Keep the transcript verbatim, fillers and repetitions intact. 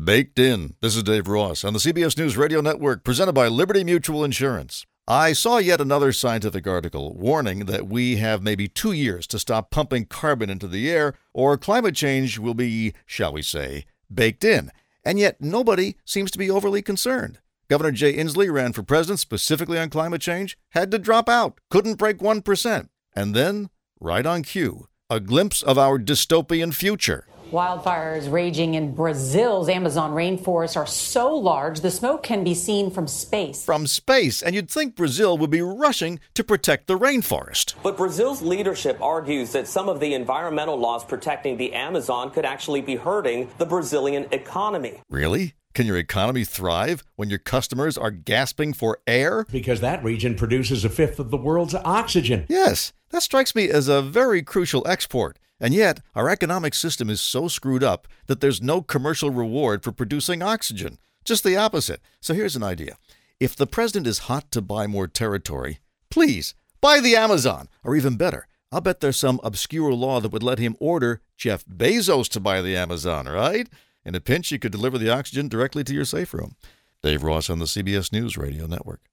Baked In. This is Dave Ross on the C B S News Radio Network, presented by Liberty Mutual Insurance. I saw yet another scientific article warning that we have maybe two years to stop pumping carbon into the air, or climate change will be, shall we say, baked in. And yet nobody seems to be overly concerned. Governor Jay Inslee ran for president specifically on climate change, had to drop out, couldn't break one percent. And then, right on cue, a glimpse of our dystopian future. Wildfires raging in Brazil's Amazon rainforest are so large the smoke can be seen from space. From space, and you'd think Brazil would be rushing to protect the rainforest. But Brazil's leadership argues that some of the environmental laws protecting the Amazon could actually be hurting the Brazilian economy. Really? Can your economy thrive when your customers are gasping for air? Because that region produces a fifth of the world's oxygen. Yes, that strikes me as a very crucial export. And yet, our economic system is so screwed up that there's no commercial reward for producing oxygen. Just the opposite. So here's an idea. If the president is hot to buy more territory, please, buy the Amazon. Or even better, I'll bet there's some obscure law that would let him order Jeff Bezos to buy the Amazon, right? In a pinch, you could deliver the oxygen directly to your safe room. Dave Ross on the C B S News Radio Network.